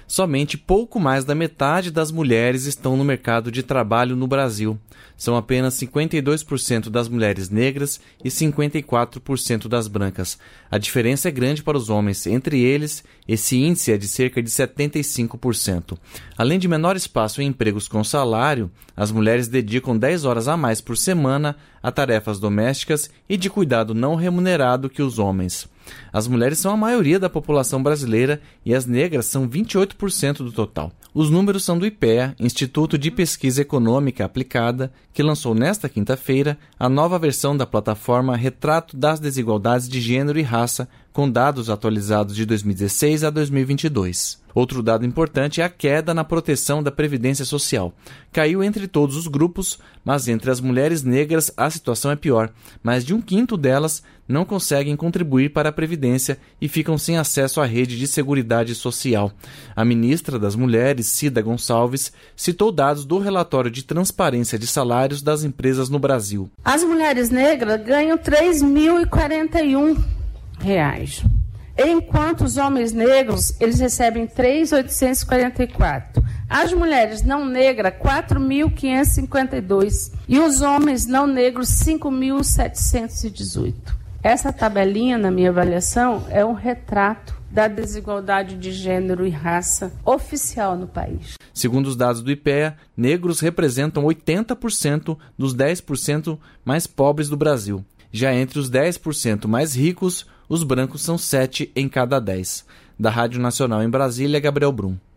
Somente pouco mais da metade das mulheres estão no mercado de trabalho no Brasil. São apenas 52% das mulheres negras e 54% das brancas. A diferença é grande para os homens. Entre eles, esse índice é de cerca de 75%. Além de menor espaço em empregos com salário, as mulheres dedicam 10 horas a mais por semana a tarefas domésticas e de cuidado não remunerado que os homens. As mulheres são a maioria da população brasileira e as negras são 28% do total. Os números são do IPEA, Instituto de Pesquisa Econômica Aplicada, que lançou nesta quinta-feira a nova versão da plataforma Retrato das Desigualdades de Gênero e Raça, com dados atualizados de 2016 a 2022. Outro dado importante é a queda na proteção da Previdência Social. Caiu entre todos os grupos, mas entre as mulheres negras a situação é pior. Mais de 1/5 delas não conseguem contribuir para a Previdência e ficam sem acesso à rede de Seguridade Social. A ministra das Mulheres, Cida Gonçalves, citou dados do relatório de transparência de salários das empresas no Brasil. As mulheres negras ganham R$ 3.041, enquanto os homens negros eles recebem R$ 3.844. As mulheres não negras, R$ 4.552. E os homens não negros, R$ 5.718. Essa tabelinha, na minha avaliação, é um retrato da desigualdade de gênero e raça oficial no país. Segundo os dados do IPEA, negros representam 80% dos 10% mais pobres do Brasil. Já entre os 10% mais ricos, os brancos são 7 em cada 10. Da Rádio Nacional em Brasília, Gabriel Brum.